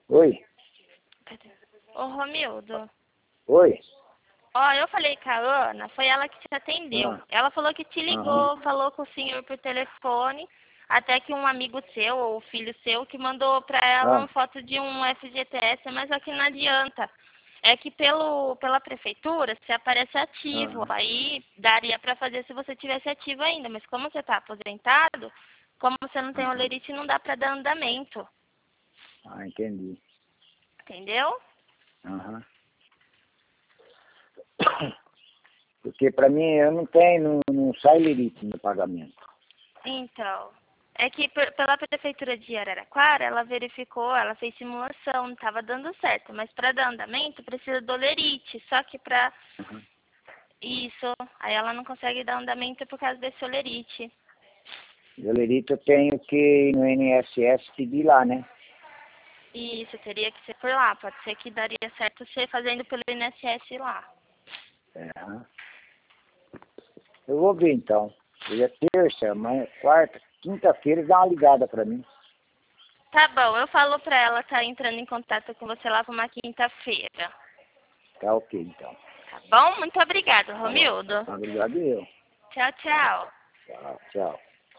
Oi? Cadê? Ô, Romildo. Oi? Ó, eu falei com a Ana, foi ela que te atendeu. Ah, Ela falou que te aham. ligou, falou com o senhor por telefone, até que um amigo seu, ou filho seu, que mandou pra ela uma Ah, foto de um FGTS, mas aqui não adianta. É que pela prefeitura você aparece ativo, aham. aí daria pra fazer se você tivesse ativo ainda, mas como você tá aposentado, como você não tem Aham. olerite, não dá pra dar andamento, Ah, entendi. entendeu? Aham. Porque pra mim eu não tenho, não sai limite no pagamento. Então, é que pela prefeitura de Araraquara, ela verificou, ela fez simulação, não estava dando certo, mas para dar andamento precisa do olerite, só que para Aham. isso, aí ela não consegue dar andamento por causa desse olerite. Jolerito eu tenho que ir no INSS pedir lá, né? E isso teria que ser por lá, pode ser que daria certo você fazendo pelo INSS lá. É, aham. Eu vou ver então. Hoje é terça, amanhã é quarta, quinta-feira dá uma ligada pra mim. Tá bom, eu falo pra ela tá entrando em contato com você lá pra uma quinta-feira. Tá ok então. Tá bom? Muito obrigada, Tá bom. Romildo. Obrigado eu. Tchau, tchau. Tchau, tchau.